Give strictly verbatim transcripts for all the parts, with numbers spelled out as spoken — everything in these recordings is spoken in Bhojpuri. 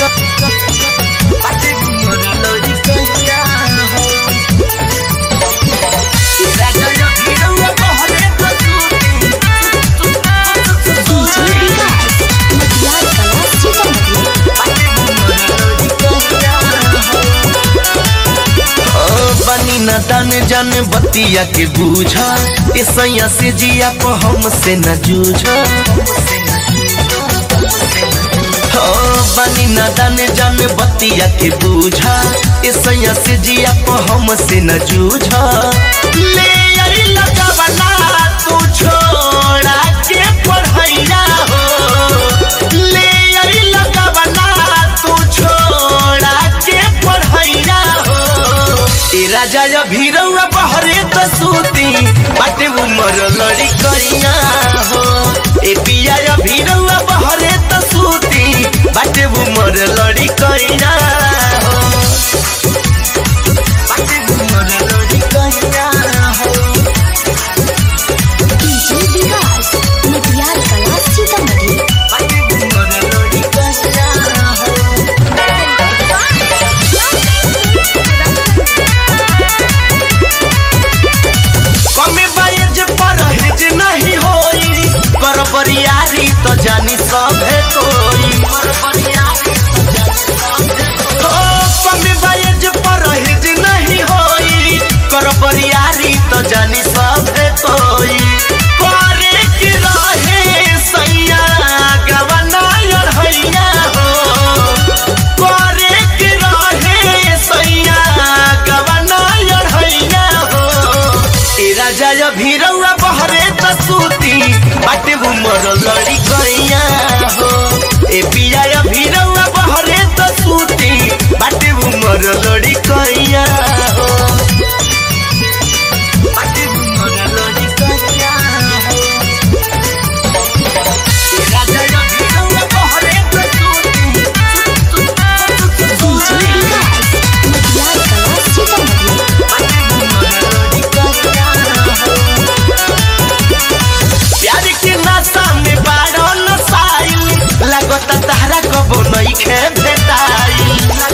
न दान जान बतिया के बूझा ऐसा से जिया को हमसे न जूझा बनी न दान जान बतिया के बूझा ऐसा से जिया को हमसे न जूझा ले आई लगावना तू छोड़ा के पढ़ैया हो ले आई लगावना तू छोड़ा के पढ़ैया हो ए राजा या भीरौआ बहरे तो सूती बाटे उमर लड़ी करिया हो ए पिया या भीरौआ बहरे तो सूती बाटे उमर लड़ी करिया हो बाटे उमर लड़ी करिया हो डीजे विकास मटियार कला सीतामढ़ी बाटे उमर लड़ी करिया हो नहीं होई कर बरियारी तो जानी सभे कोई कमी बायज परहेज नहीं होई कर बरियारी तो जानी सभे कोई करे की रहे सैया गवना अढ़ैया हो करे की रहे सैया गवना अढ़ैया हो ए राजा या भीरौआ बहरे तो सूती बाटे उमर लड़ी करिया हो ए पिया या भीरौआ बहरे तो सूती बाटे उमर लड़ी करिया हो बाटे उमर लड़ी करिया हो ए राजा या भीरौआ बहरे तो सूती डीजे विकास मटियार कला सीतामढ़ी बाटे उमर लड़ी करिया हो प्यार के नशा में बाड़ो नसाइल लगता तहरा कबो नइखे भेटाई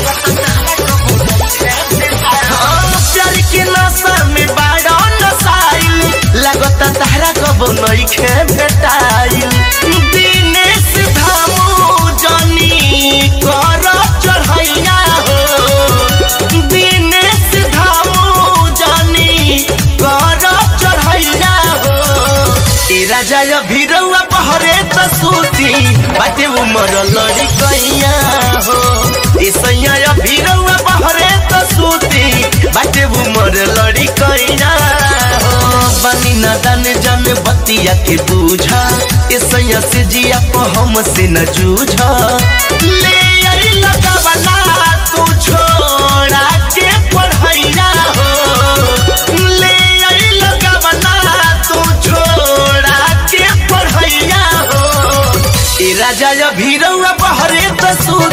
प्यार के नशा में बाड़ो नसाइल लगता तहरा कबो नइखे भेटाई दिनेश धामू जनी कर चढ़ैया हो दिनेश धामू जनी कर चढ़ैया हो ए राजा या भीरौआ बहरे तो सूती बाटे उमर लड़ी करिया हो ए सैया या भीरौआ बहरे तो सूती बाटे उमर लड़ी करिया हो बनी न दान जान बतिया के बूझा ए सैया से जिया को हमसे न जूझा ले आई लगावना तू छोड़ा के पढ़ैया हो ले आई लगावना तू छोड़ा के पढ़ैया हो ए राजा या भीरौआ बहरे तो सूती